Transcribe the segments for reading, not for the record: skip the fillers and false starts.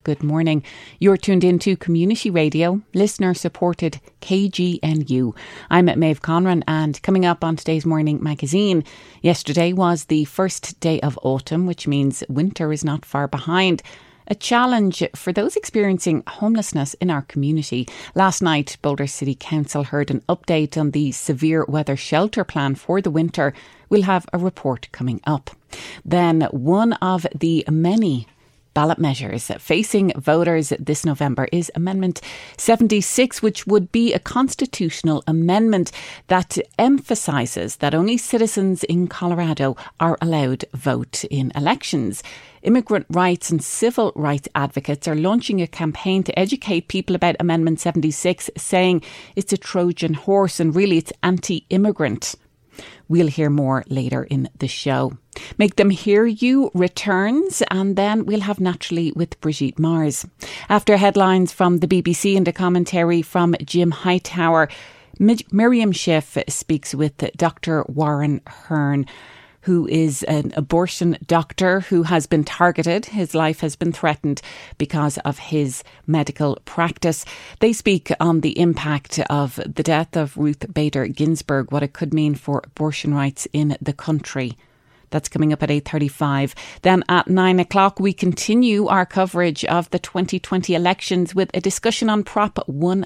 good morning. You're tuned into Community Radio, listener-supported KGNU. I'm Maeve Conran, and coming up on today's Morning Magazine, yesterday was the first day of autumn, which means winter is not far behind. A challenge for those experiencing homelessness in our community. Last night, Boulder City Council heard an update on the severe weather shelter plan for the winter. We'll have a report coming up. Then one of the many ballot measures facing voters this November is Amendment 76, which would be a constitutional amendment that emphasises that only citizens in Colorado are allowed vote in elections. Immigrant rights and civil rights advocates are launching a campaign to educate people about Amendment 76, saying it's a Trojan horse and really it's anti-immigrant. We'll hear more later in the show. Make Them Hear You returns, and then we'll have Naturally with Brigitte Mars. After headlines from the BBC and a commentary from Jim Hightower, Miriam Schiff speaks with Dr. Warren Hearn, who is an abortion doctor who has been targeted. His life has been threatened because of his medical practice. They speak on the impact of the death of Ruth Bader Ginsburg, what it could mean for abortion rights in the country. That's coming up at 8:35. Then at 9 o'clock, we continue our coverage of the 2020 elections with a discussion on Prop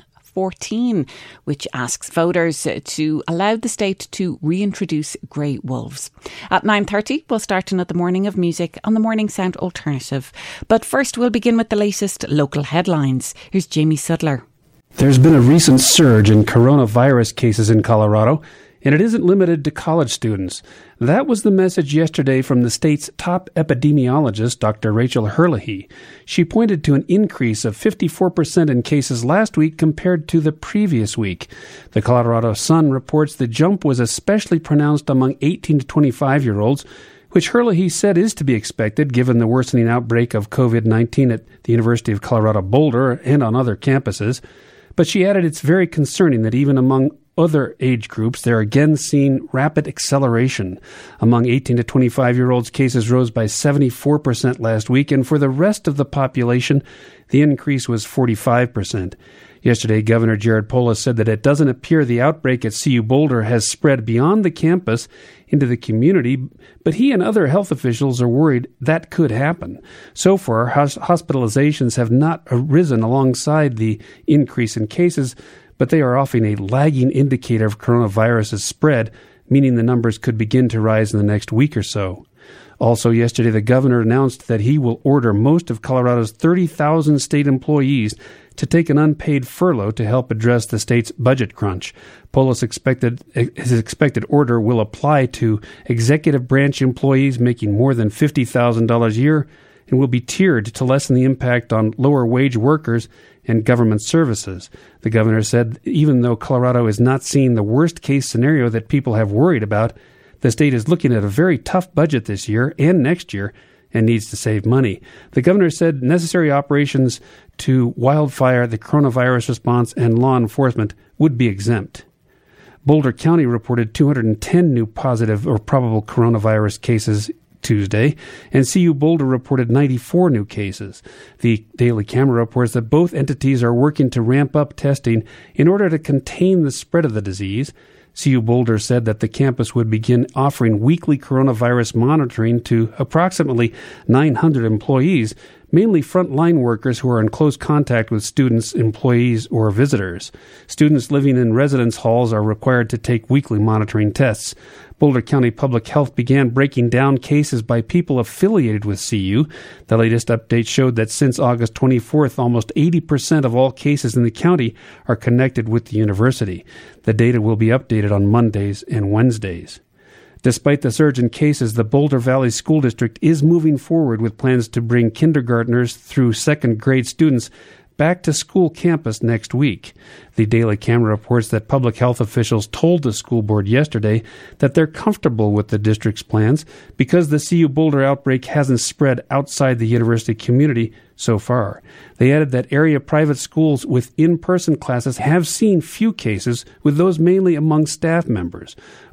114, which asks voters to allow the state to reintroduce grey wolves. At 9:30, we'll start another morning of music on the Morning Sound Alternative. But first, we'll begin with the latest local headlines. Here's Jamie Sudler. There's been a recent surge in coronavirus cases in Colorado, and it isn't limited to college students. That was the message yesterday from the state's top epidemiologist, Dr. Rachel Herlihy. She pointed to an increase of 54% in cases last week compared to the previous week. The Colorado Sun reports the jump was especially pronounced among 18 to 25-year-olds, which Herlihy said is to be expected given the worsening outbreak of COVID-19 at the University of Colorado Boulder and on other campuses. But she added it's very concerning that even among other age groups, they're again seeing rapid acceleration. Among 18 to 25-year-olds, cases rose by 74% last week, and for the rest of the population, the increase was 45%. Yesterday, Governor Jared Polis said that it doesn't appear the outbreak at CU Boulder has spread beyond the campus into the community, but he and other health officials are worried that could happen. So far, hospitalizations have not risen alongside the increase in cases, but they are often a lagging indicator of coronavirus's spread, meaning the numbers could begin to rise in the next week or so. Also yesterday, the governor announced that he will order most of Colorado's 30,000 state employees to take an unpaid furlough to help address the state's budget crunch. Polis his expected order will apply to executive branch employees making more than $50,000 a year and will be tiered to lessen the impact on lower wage workers and government services. The governor said even though Colorado is not seeing the worst case scenario that people have worried about, the state is looking at a very tough budget this year and next year and needs to save money. The governor said necessary operations to wildfire, the coronavirus response, and law enforcement would be exempt. Boulder County reported 210 new positive or probable coronavirus cases Tuesday, and CU Boulder reported 94 new cases. The Daily Camera reports that both entities are working to ramp up testing in order to contain the spread of the disease. CU Boulder said that the campus would begin offering weekly coronavirus monitoring to approximately 900 employees, mainly frontline workers who are in close contact with students, employees, or visitors. Students living in residence halls are required to take weekly monitoring tests. Boulder County Public Health began breaking down cases by people affiliated with CU. The latest update showed that since August 24th, almost 80% of all cases in the county are connected with the university. The data will be updated on Mondays and Wednesdays. Despite the surge in cases, the Boulder Valley School District is moving forward with plans to bring kindergartners through second grade students back to school campus next week. The Daily Camera reports that public health officials told the school board yesterday that they're comfortable with the district's plans because the CU Boulder outbreak hasn't spread outside the university community so far. They added that area private schools with in-person classes have seen few cases, with those mainly among staff members.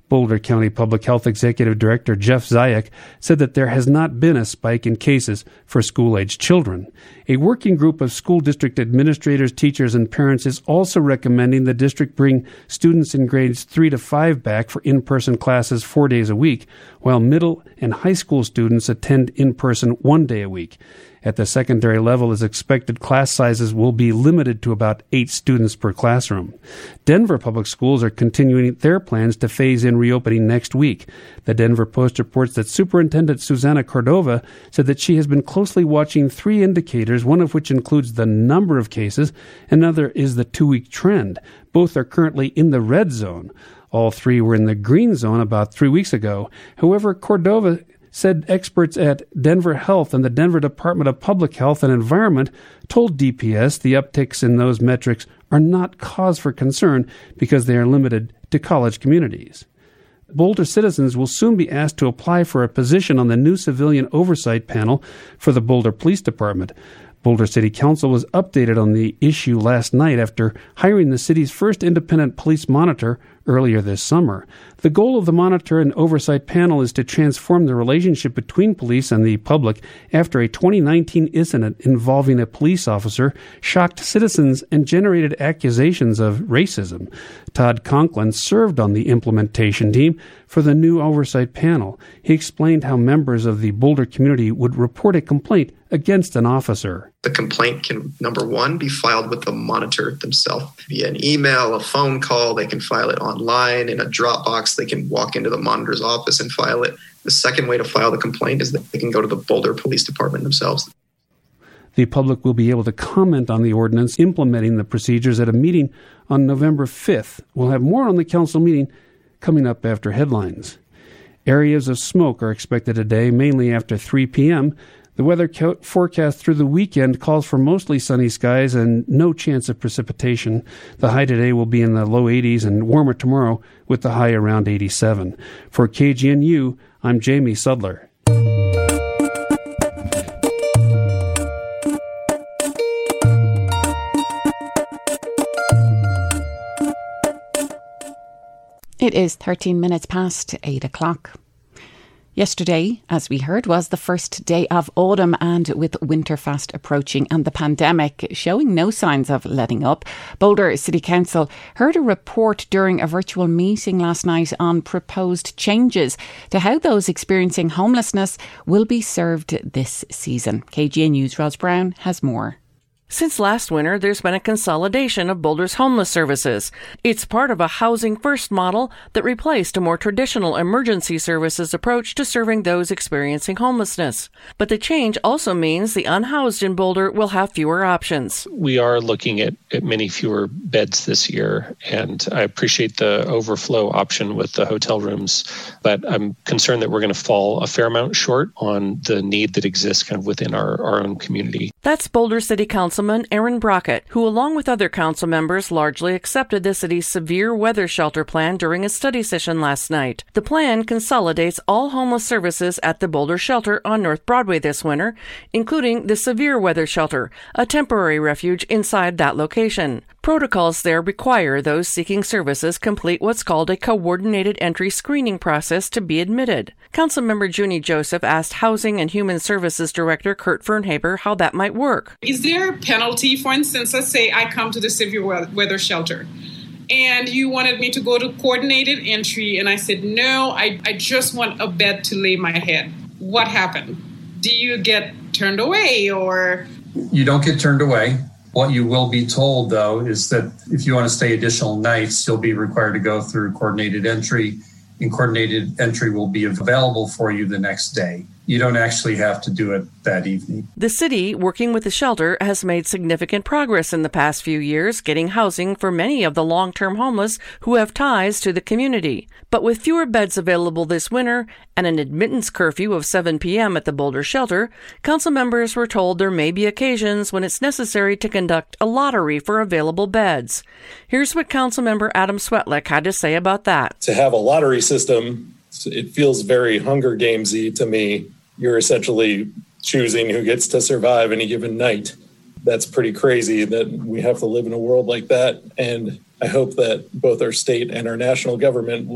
Boulder County Public Health Executive Director Jeff Zayak said that there has not been a spike in cases for school-aged children. A working group of school district administrators, teachers, and parents is also recommending the district bring students in grades 3 to 5 back for in-person classes 4 days a week, while middle and high school students attend in-person 1 day a week. At the secondary level, as expected, class sizes will be limited to about 8 students per classroom. Denver Public Schools are continuing their plans to phase in reopening next week. The Denver Post reports that Superintendent Susana Cordova said that she has been closely watching 3 indicators, one of which includes the number of cases, another is the 2-week trend. Both are currently in the red zone. All 3 were in the green zone about 3 weeks ago. However, Cordova said experts at Denver Health and the Denver Department of Public Health and Environment told DPS the upticks in those metrics are not cause for concern because they are limited to college communities. Boulder citizens will soon be asked to apply for a position on the new civilian oversight panel for the Boulder Police Department. Boulder City Council was updated on the issue last night after hiring the city's first independent police monitor earlier this summer. The goal of the monitor and oversight panel is to transform the relationship between police and the public after a 2019 incident involving a police officer shocked citizens and generated accusations of racism. Todd Conklin served on the implementation team for the new oversight panel. He explained how members of the Boulder community would report a complaint against an officer. The complaint can, number one, be filed with the monitor themselves via an email, a phone call. They can file it online in a Dropbox. They can walk into the monitor's office and file it. The second way to file the complaint is that they can go to the Boulder Police Department themselves. The public will be able to comment on the ordinance implementing the procedures at a meeting on November 5th. We'll have more on the council meeting coming up after headlines. Areas of smoke are expected today, mainly after 3 p.m., The weather forecast through the weekend calls for mostly sunny skies and no chance of precipitation. The high today will be in the low 80s and warmer tomorrow with the high around 87. For KGNU, I'm Jamie Sudler. It is 13 minutes past 8 o'clock. Yesterday, as we heard, was the first day of autumn, and with winter fast approaching and the pandemic showing no signs of letting up, Boulder City Council heard a report during a virtual meeting last night on proposed changes to how those experiencing homelessness will be served this season. KGNU's Ros Brown has more. Since last winter, there's been a consolidation of Boulder's homeless services. It's part of a Housing First model that replaced a more traditional emergency services approach to serving those experiencing homelessness. But the change also means the unhoused in Boulder will have fewer options. We are looking at many fewer beds this year, and I appreciate the overflow option with the hotel rooms, but I'm concerned that we're going to fall a fair amount short on the need that exists kind of within our own community. That's Boulder City Councilman Aaron Brockett, who along with other council members largely accepted the city's severe weather shelter plan during a study session last night. The plan consolidates all homeless services at the Boulder shelter on North Broadway this winter, including the severe weather shelter, a temporary refuge inside that location. Protocols there require those seeking services complete what's called a coordinated entry screening process to be admitted. Councilmember Junie Joseph asked Housing and Human Services Director Kurt Fernhaber how that might work. Is there a penalty, for instance, let's say I come to the severe weather shelter and you wanted me to go to coordinated entry and I said, no, I just want a bed to lay my head. What happened? Do you get turned away or? You don't get turned away. What you will be told, though, is that if you want to stay additional nights, you'll be required to go through coordinated entry, and coordinated entry will be available for you the next day. You don't actually have to do it that evening. The city, working with the shelter, has made significant progress in the past few years, getting housing for many of the long-term homeless who have ties to the community. But with fewer beds available this winter and an admittance curfew of 7 p.m. at the Boulder shelter, council members were told there may be occasions when it's necessary to conduct a lottery for available beds. Here's what Councilmember Adam Swetlick had to say about that. To have a lottery system, it feels very Hunger Games-y to me. You're essentially choosing who gets to survive any given night. That's pretty crazy that we have to live in a world like that. And I hope that both our state and our national government will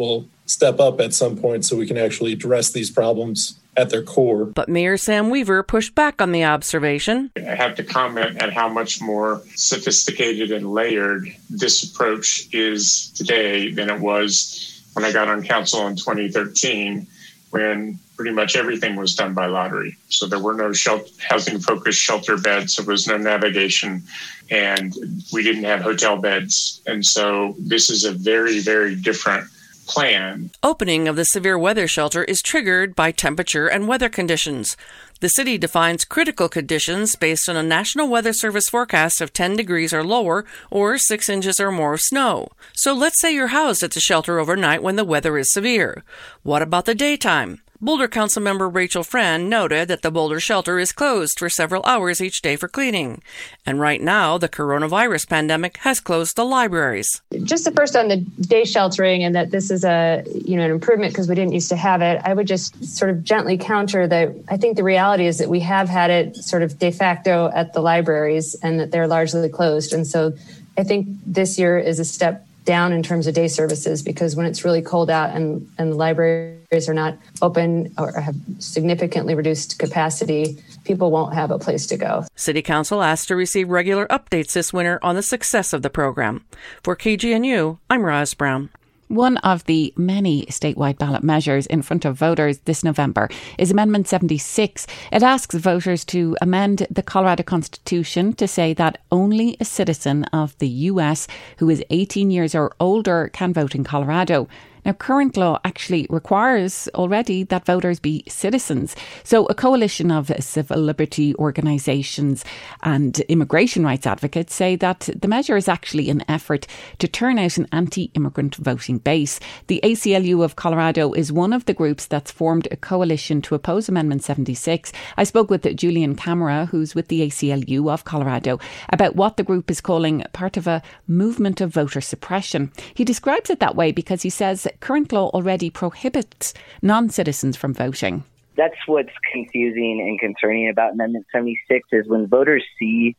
step up at some point so we can actually address these problems at their core. But Mayor Sam Weaver pushed back on the observation. I have to comment at how much more sophisticated and layered this approach is today than it was when I got on council in 2013, when pretty much everything was done by lottery. So there were no housing-focused shelter beds. There was no navigation, and we didn't have hotel beds. And so this is a very, very different plan. Opening of the severe weather shelter is triggered by temperature and weather conditions. The city defines critical conditions based on a National Weather Service forecast of 10 degrees or lower or 6 inches or more of snow. So let's say you're housed at the shelter overnight when the weather is severe. What about the daytime? Boulder Councilmember Rachel Friend noted that the Boulder shelter is closed for several hours each day for cleaning. And right now, the coronavirus pandemic has closed the libraries. Just the first on the day sheltering, and that this is an improvement because we didn't used to have it. I would just sort of gently counter that. I think the reality is that we have had it sort of de facto at the libraries and that they're largely closed. And so I think this year is a step down in terms of day services, because when it's really cold out and the libraries are not open or have significantly reduced capacity, people won't have a place to go. City Council asked to receive regular updates this winter on the success of the program. For KGNU, I'm Roz Brown. One of the many statewide ballot measures in front of voters this November is Amendment 76. It asks voters to amend the Colorado Constitution to say that only a citizen of the US who is 18 years or older can vote in Colorado. Now, current law actually requires already that voters be citizens. So a coalition of civil liberty organisations and immigration rights advocates say that the measure is actually an effort to turn out an anti-immigrant voting base. The ACLU of Colorado is one of the groups that's formed a coalition to oppose Amendment 76. I spoke with Julian Camara, who's with the ACLU of Colorado, about what the group is calling part of a movement of voter suppression. He describes it that way because he says current law already prohibits non-citizens from voting. That's what's confusing and concerning about Amendment 76 is when voters see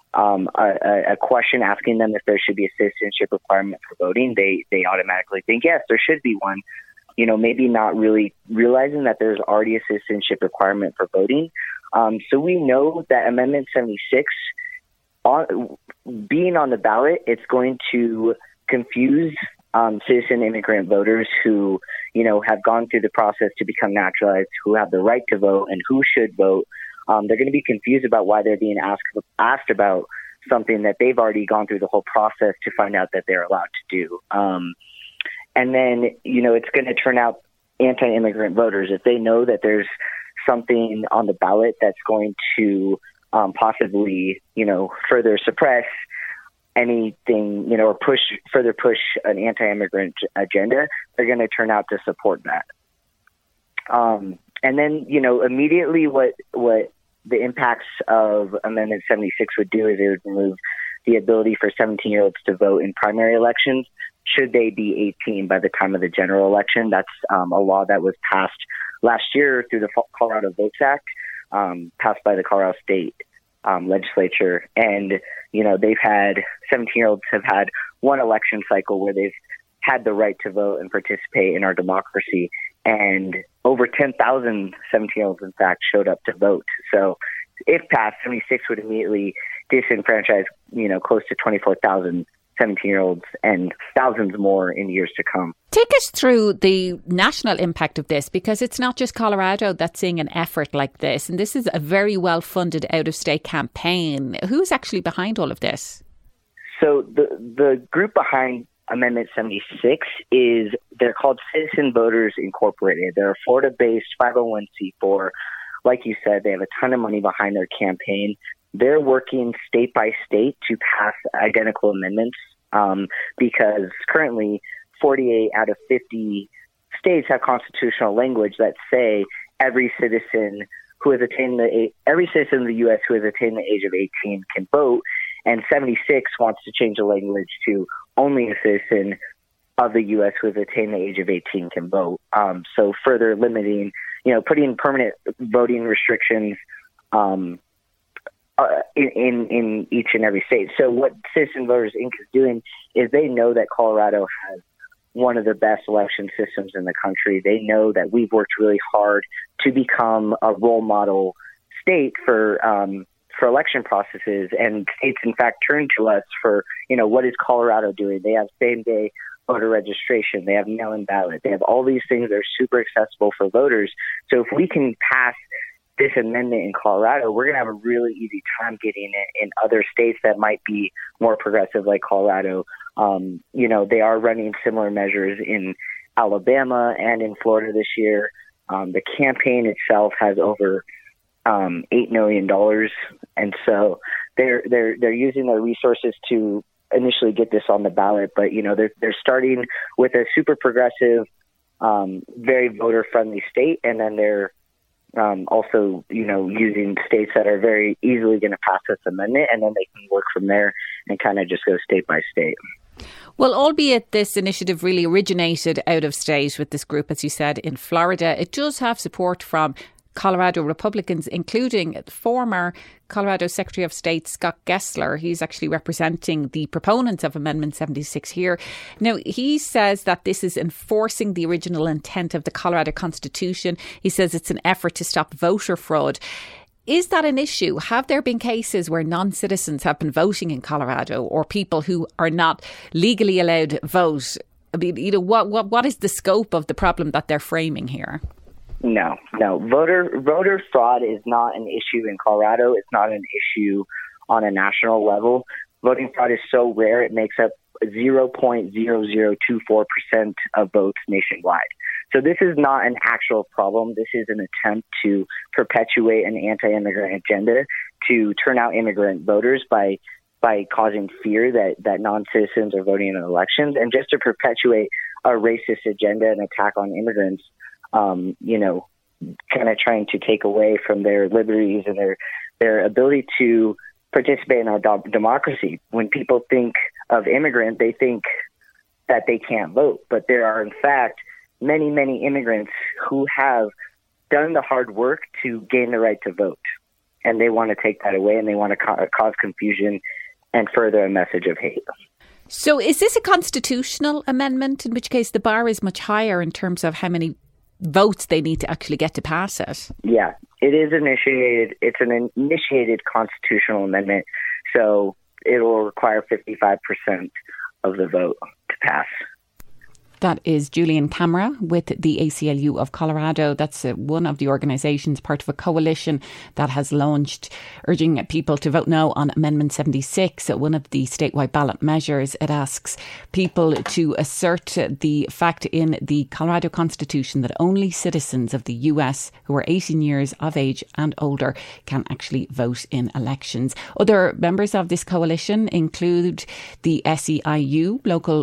a question asking them if there should be a citizenship requirement for voting, they automatically think, yes, there should be one. Maybe not really realizing that there's already a citizenship requirement for voting. So we know that Amendment 76, being on the ballot, it's going to confuse citizen immigrant voters who, have gone through the process to become naturalized, who have the right to vote and who should vote. They're going to be confused about why they're being asked about something that they've already gone through the whole process to find out that they're allowed to do. And then, it's going to turn out anti-immigrant voters. If they know that there's something on the ballot that's going to possibly, further suppress anything, or further push an anti-immigrant agenda, they're going to turn out to support that. And then, immediately what the impacts of Amendment 76 would do is it would remove the ability for 17-year-olds to vote in primary elections should they be 18 by the time of the general election. That's a law that was passed last year through the Colorado Votes Act, passed by the Colorado State legislature. And, they've had 17-year-olds have had one election cycle where they've had the right to vote and participate in our democracy. And over 10,000 17-year-olds, in fact, showed up to vote. So if passed, 76 would immediately disenfranchise, close to 24,000 17-year-olds and thousands more in years to come. Take us through the national impact of this, because it's not just Colorado that's seeing an effort like this. And this is a very well-funded out-of-state campaign. Who's actually behind all of this? So the group behind Amendment 76 they're called Citizen Voters Incorporated. They're a Florida-based 501c4. Like you said, they have a ton of money behind their campaign. They're working state by state to pass identical amendments because currently 48 out of 50 states have constitutional language that say every citizen of the U.S. who has attained the age of 18 can vote, and 76 wants to change the language to only a citizen of the U.S. who has attained the age of 18 can vote. So further limiting, putting permanent voting restrictions in each and every state. So what Citizen Voters Inc. is doing is they know that Colorado has one of the best election systems in the country. They know that we've worked really hard to become a role model state for election processes, and states, in fact, turn to us for, what is Colorado doing? They have same-day voter registration. They have mail-in ballot. They have all these things that are super accessible for voters. So if we can pass this amendment in Colorado, we're going to have a really easy time getting it in other states that might be more progressive, like Colorado. They are running similar measures in Alabama and in Florida this year. The campaign itself has over $8 million, and so they're using their resources to initially get this on the ballot. But they're starting with a super progressive, very voter friendly state, and then they're also using states that are very easily going to pass this amendment, and then they can work from there and kind of just go state by state. Well, albeit this initiative really originated out of state with this group, as you said, in Florida, it does have support from Colorado Republicans, including former Colorado Secretary of State Scott Gessler. He's actually representing the proponents of Amendment 76 here. Now, he says that this is enforcing the original intent of the Colorado Constitution. He says it's an effort to stop voter fraud. Is that an issue? Have there been cases where non-citizens have been voting in Colorado, or people who are not legally allowed to vote? I mean, what is the scope of the problem that they're framing here? No. Voter fraud is not an issue in Colorado. It's not an issue on a national level. Voting fraud is so rare, it makes up 0.0024% of votes nationwide. So this is not an actual problem. This is an attempt to perpetuate an anti-immigrant agenda, to turn out immigrant voters by causing fear that non-citizens are voting in elections, and just to perpetuate a racist agenda and attack on immigrants, kind of trying to take away from their liberties and their ability to participate in our democracy. When people think of immigrant, they think that they can't vote, but there are, in fact, many, many immigrants who have done the hard work to gain the right to vote, and they want to take that away, and they want to cause confusion and further a message of hate. So is this a constitutional amendment, in which case the bar is much higher in terms of how many votes they need to actually get to pass it? Yeah, it is initiated. It's an initiated constitutional amendment, so it will require 55% of the vote to pass. That is Julian Camara with the ACLU of Colorado. That's one of the organisations, part of a coalition that has launched, urging people to vote no on Amendment 76, one of the statewide ballot measures. It asks people to assert the fact in the Colorado Constitution that only citizens of the US who are 18 years of age and older can actually vote in elections. Other members of this coalition include the SEIU, Local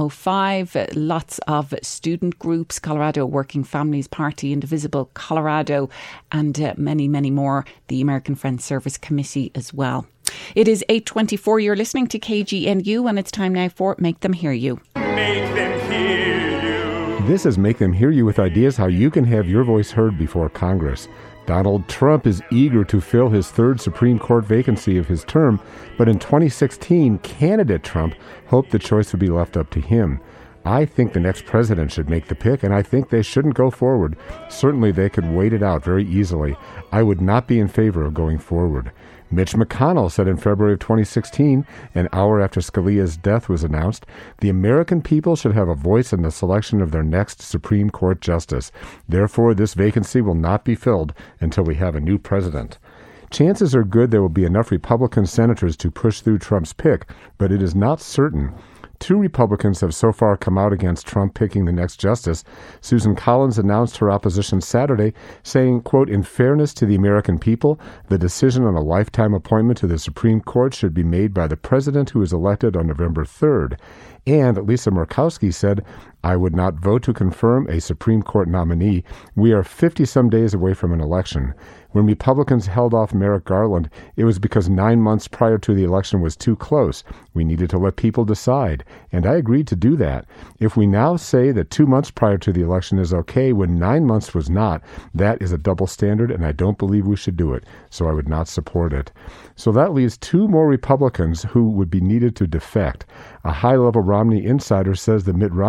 105, lots of student groups, Colorado Working Families Party, Indivisible Colorado, and many, many more. The American Friends Service Committee as well. It is 8:24. You're listening to KGNU, and it's time now for Make Them Hear You. Make them hear you. This is Make Them Hear You, with ideas how you can have your voice heard before Congress. Donald Trump is eager to fill his third Supreme Court vacancy of his term, but in 2016, candidate Trump hoped the choice would be left up to him. I think the next president should make the pick, and I think they shouldn't go forward. Certainly they could wait it out very easily. I would not be in favor of going forward. Mitch McConnell said in February of 2016, an hour after Scalia's death was announced, the American people should have a voice in the selection of their next Supreme Court justice. Therefore, this vacancy will not be filled until we have a new president. Chances are good there will be enough Republican senators to push through Trump's pick, but it is not certain. 2 Republicans have so far come out against Trump picking the next justice. Susan Collins announced her opposition Saturday, saying, quote, "In fairness to the American people, the decision on a lifetime appointment to the Supreme Court should be made by the president who is elected on November 3rd. And Lisa Murkowski said, "I would not vote to confirm a Supreme Court nominee. We are 50-some days away from an election." When Republicans held off Merrick Garland, it was because 9 months prior to the election was too close. We needed to let people decide, and I agreed to do that. If we now say that 2 months prior to the election is okay when 9 months was not, that is a double standard, and I don't believe we should do it, so I would not support it. So that leaves 2 more Republicans who would be needed to defect. A high-level Romney insider says that Mitt Romney has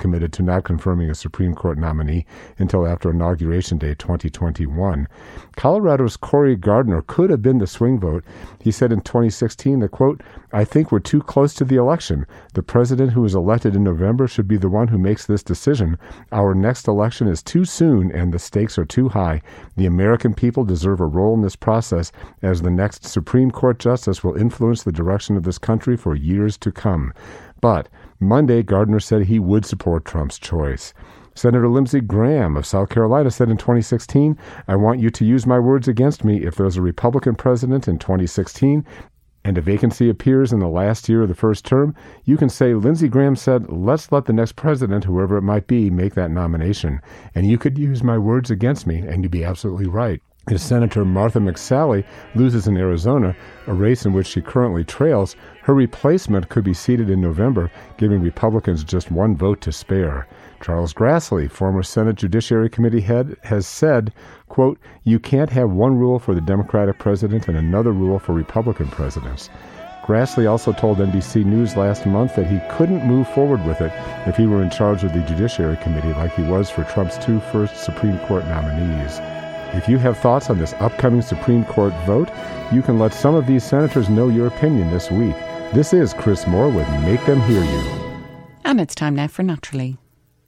committed to not confirming a Supreme Court nominee until after Inauguration Day 2021. Colorado's Cory Gardner could have been the swing vote. He said in 2016 that, quote, "I think we're too close to the election. The president who is elected in November should be the one who makes this decision. Our next election is too soon and the stakes are too high. The American people deserve a role in this process, as the next Supreme Court justice will influence the direction of this country for years to come." But Monday, Gardner said he would support Trump's choice. Senator Lindsey Graham of South Carolina said in 2016, "I want you to use my words against me. If there's a Republican president in 2016 and a vacancy appears in the last year of the first term, you can say Lindsey Graham said, let's let the next president, whoever it might be, make that nomination. And you could use my words against me, and you'd be absolutely right." If Senator Martha McSally loses in Arizona, a race in which she currently trails, her replacement could be seated in November, giving Republicans just one vote to spare. Charles Grassley, former Senate Judiciary Committee head, has said, quote, "You can't have one rule for the Democratic president and another rule for Republican presidents." Grassley also told NBC News last month that he couldn't move forward with it if he were in charge of the Judiciary Committee like he was for Trump's two first Supreme Court nominees. If you have thoughts on this upcoming Supreme Court vote, you can let some of these senators know your opinion this week. This is Chris Moore with Make Them Hear You. And it's time now for Naturally.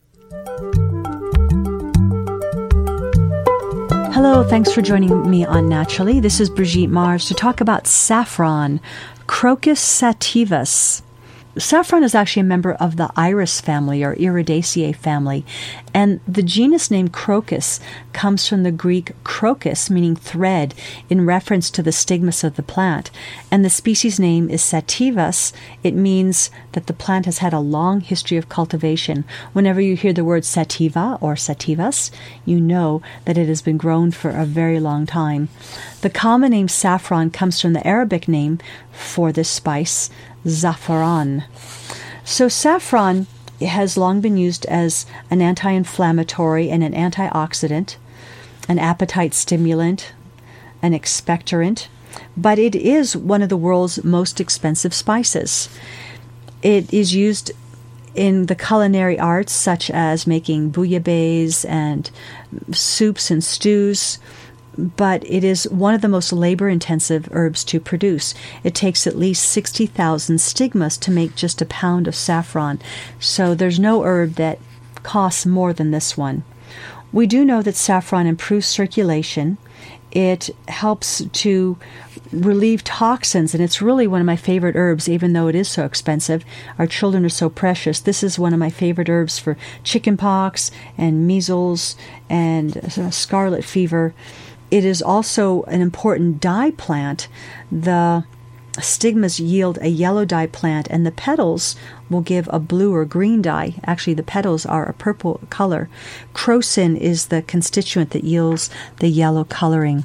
Hello, thanks for joining me on Naturally. This is Brigitte Mars to talk about saffron, Crocus sativus. Saffron is actually a member of the iris family or Iridaceae family, and the genus name Crocus comes from the Greek crocus, meaning thread, in reference to the stigmas of the plant, and the species name is sativus. It means that the plant has had a long history of cultivation. Whenever you hear the word sativa or sativus, you know that it has been grown for a very long time. The common name saffron comes from the Arabic name for this spice, Zafaran. So saffron has long been used as an anti-inflammatory and an antioxidant, an appetite stimulant, an expectorant, but it is one of the world's most expensive spices. It is used in the culinary arts, such as making bouillabaisse and soups and stews, but it is one of the most labor-intensive herbs to produce. It takes at least 60,000 stigmas to make just a pound of saffron, so there's no herb that costs more than this one. We do know that saffron improves circulation. It helps to relieve toxins, and it's really one of my favorite herbs, even though it is so expensive. Our children are so precious. This is one of my favorite herbs for chickenpox and measles and scarlet fever. It is also an important dye plant. The stigmas yield a yellow dye plant, and the petals will give a blue or green dye. Actually, the petals are a purple color. Crocin is the constituent that yields the yellow coloring.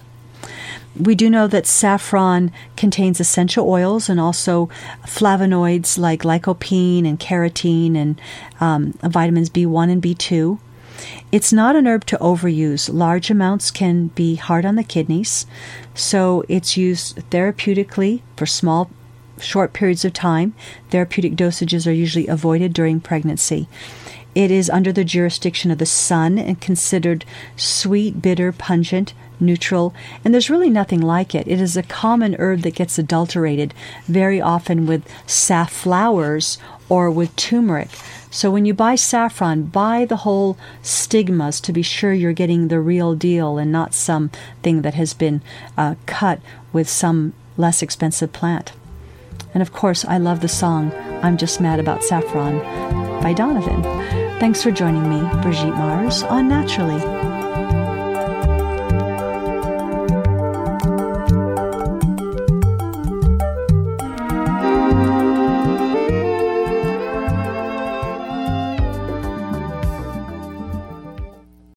We do know that saffron contains essential oils and also flavonoids like lycopene and carotene and vitamins B1 and B2. It's not an herb to overuse. Large amounts can be hard on the kidneys, so it's used therapeutically for small, short periods of time. Therapeutic dosages are usually avoided during pregnancy. It is under the jurisdiction of the sun and considered sweet, bitter, pungent, neutral, and there's really nothing like it. It is a common herb that gets adulterated very often with safflowers or with turmeric. So when you buy saffron, buy the whole stigmas to be sure you're getting the real deal and not something that has been cut with some less expensive plant. And of course, I love the song, I'm Just Mad About Saffron by Donovan. Thanks for joining me, Brigitte Mars, on Naturally.